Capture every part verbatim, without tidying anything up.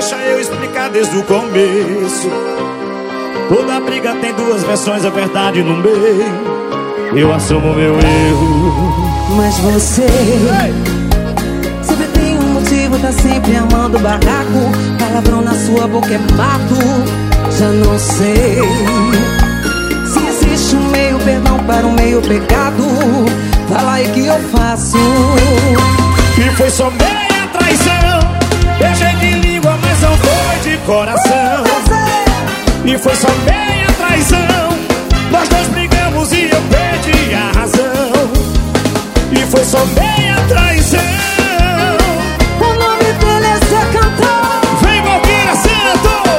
Deixa eu explicar desde o começo. Toda briga tem duas versões, a verdade no meio. Eu assumo meu erro. Mas você sempre tem um motivo, tá sempre amando o barraco. Palavrão na sua boca é mato. Já não sei se existe um meio perdão para um meio pecado. Fala aí que eu faço. E foi só meia traição. Beijei de língua, mas não foi de coração. E foi só meia traição. Nós dois brigamos e eu perdi a razão. E foi só meia traição. O nome dele é Zé Cantor. Vem, Valquíria Santos!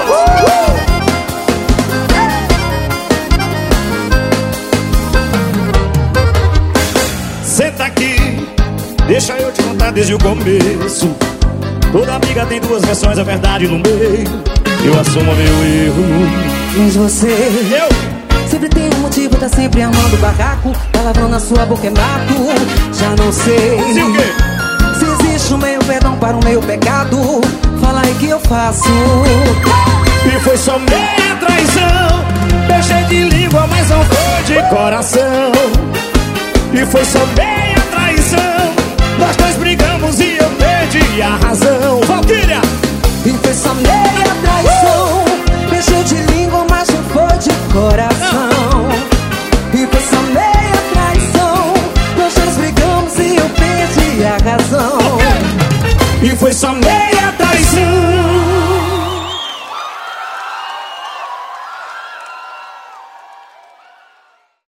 uh! Senta aqui, deixa eu te contar desde o começo. Toda briga tem duas versões, a verdade no meio. Eu assumo meu erro. Mas você Eu sempre tem um motivo, tá sempre amando o barraco. Palavrão na sua boca é mato. Já não sei se o quê? se existe um meio perdão para um meio pecado. Fala aí que eu faço. E foi só meia traição. Beijei de língua, mas não foi de coração. E foi só meia traição. Nós dois brigamos e eu perdi a razão. Valquíria! E foi só meia traição. Beijei de língua, mas não foi de coração. E foi só meia traição. Nós dois brigamos e eu perdi a razão. E foi só meia